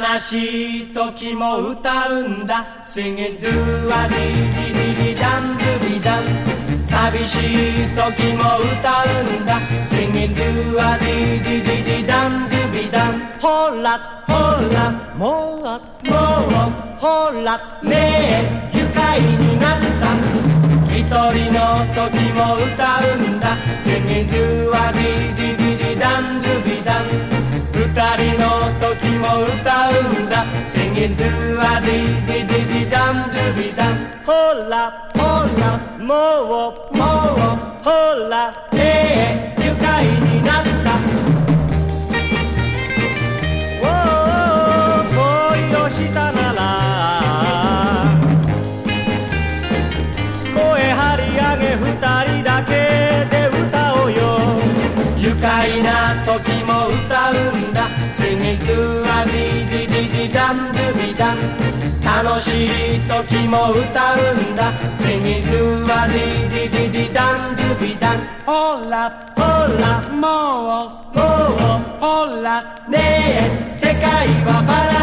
悲しい時も歌うんだ Sing it do a di di di di dam do be dam 寂しい時も歌うんだ Sing it do a di di di di dam do be dam ほらほらもうほらねえ愉快になった一人の時も歌うんだ Sing it do a di di di di dam do be dam 二人の時も歌うんだ Sing it do a di di di di dam do be dam ほらほらもうほらねえ愉快になった恋をしたなら声張り上げ二人だけで歌おうよ愉快な時も歌うんだ Sing it do a di di di di dam do be dam 楽しい時も歌うんだ Sing it do a di di di di dam do be dam ほらほらもうほらねえ世界はバラ